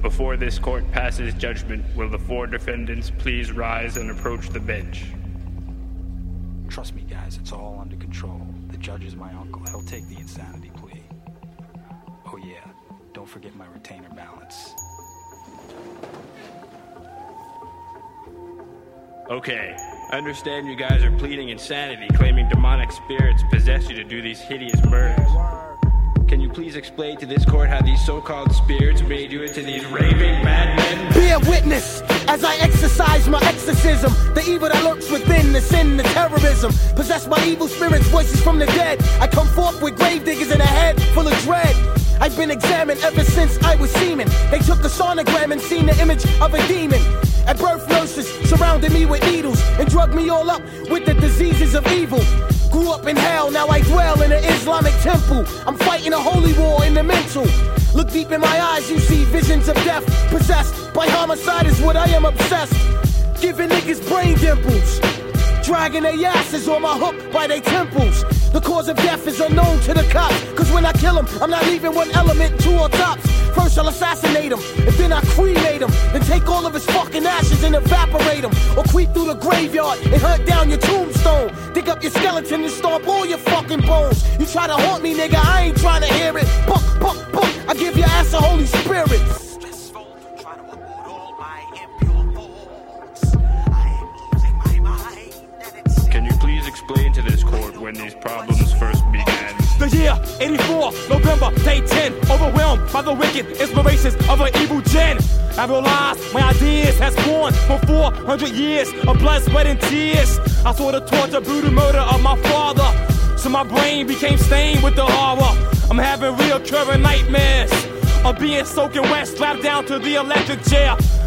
Before this court passes judgment, will the four defendants please rise and approach the bench? Trust me, guys, it's all under control. The judge is my uncle. He'll take the insanity plea. Oh yeah, don't forget my retainer balance. Okay, I understand you guys are pleading insanity, claiming demonic spirits possess you to do these hideous murders. Can you please explain to this court how these so-called spirits made you into these raving madmen? Bear witness as I exercise my exorcism. The evil that lurks within, the sin, the terrorism. Possessed by evil spirits, voices from the dead. I come forth with grave diggers in a head full of dread. I've been examined ever since I was semen. They took a sonogram and seen the image of a demon. At birth, nurses surrounded me with needles and drugged me all up with the diseases of evil. Grew up in hell, now I dwell in an Islamic temple. I'm fighting a holy war in the mental. Look deep in my eyes, you see visions of death. Possessed by homicide is what I am obsessed. Giving niggas brain dimples. Dragging their asses on my hook by their temples. The cause of death is unknown to the cops. Cause when I kill them, I'm not leaving one element, two or tops. First I'll assassinate him, and then I cremate him. Then take all of his fucking ashes and evaporate him. Or creep through the graveyard and hunt down your tombstone. Dig up your skeleton and stomp all your fucking bones. You try to haunt me, nigga, I ain't trying to hear it. Buck, buck, buck, I give your ass a Holy Spirit. Can you please explain to this court when these problems first began? The year 84, November, day 10. Overwhelmed by the wicked inspirations of an evil gen. I realized my ideas has born for 400 years of blood, sweat, and tears. I saw the torture, brutal murder of my father. So my brain became stained with the horror. I'm having reoccurring nightmares of being soaking wet, strapped down to the electric chair.